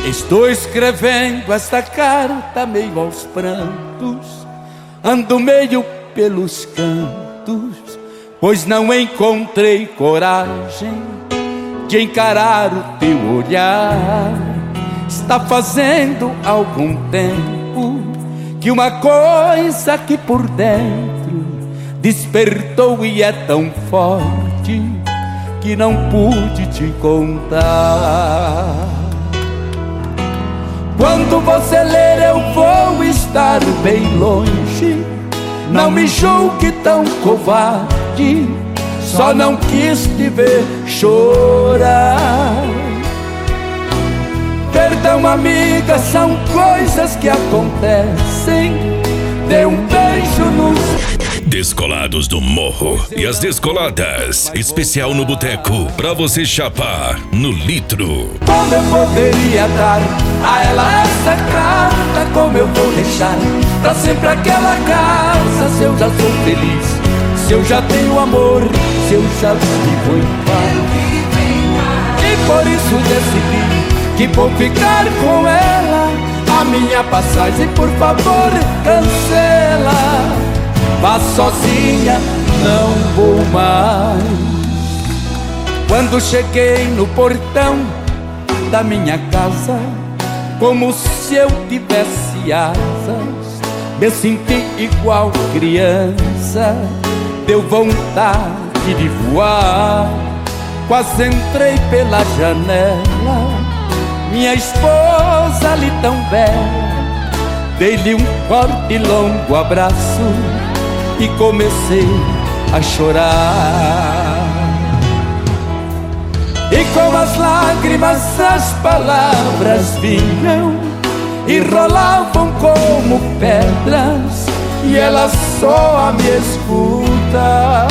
Estou escrevendo esta carta meio aos prantos, ando meio pelos cantos, pois não encontrei coragem de encarar o teu olhar. Está fazendo algum tempo que uma coisa aqui por dentro despertou e é tão forte que não pude te contar. Quando você ler eu vou estar bem longe, não me julgue tão covarde, só não quis te ver chorar. Perdão, amiga, são coisas que acontecem. Dê um beijo no... Descolados do Morro e as Descoladas, especial no boteco, pra você chapar no litro. Como eu poderia dar a ela essa carta? Como eu vou deixar pra sempre aquela casa? Se eu já sou feliz, se eu já tenho amor, se eu já vivo em paz. E por isso decidi que vou ficar com ela. A minha passagem, por favor, cancela. Vá sozinha, não vou mais. Quando cheguei no portão da minha casa, como se eu tivesse asas, me senti igual criança. Deu vontade de voar, quase entrei pela janela. Minha esposa ali tão bela, dei-lhe um forte e longo abraço e comecei a chorar. E com as lágrimas as palavras vinham e rolavam como pedras, e ela só me escuta.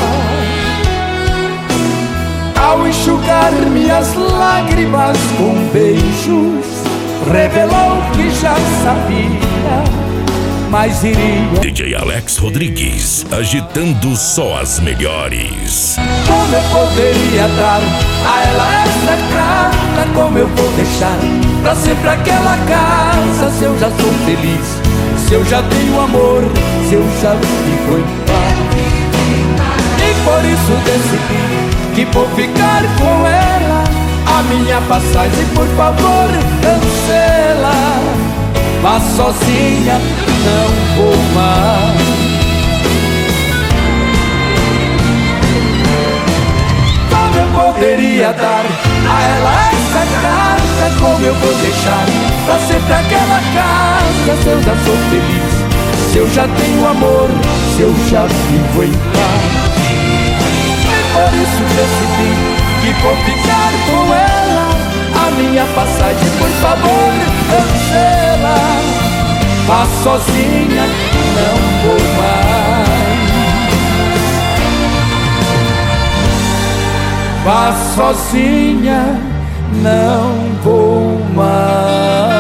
Ao enxugar minhas lágrimas com beijos, revelou que já sabia, mas iria. DJ Alex Rodrigues, agitando só as melhores. Como eu poderia dar a ela essa carta? Como eu vou deixar pra sempre aquela casa? Se eu já sou feliz, se eu já tenho amor, se eu já vivo em paz. E por isso decidi que vou ficar com ela. A minha passagem, por favor, cancela. Vá sozinha, não vou mais. Como eu poderia dar a ela essa carta? Como eu vou deixar pra sempre aquela casa? Se eu já sou feliz, se eu já tenho amor, se eu já vivo em paz. Por isso decidi que vou ficar com ela. A minha passagem, por favor, cancela. Vá sozinha, não vou mais. Vá sozinha, não vou mais.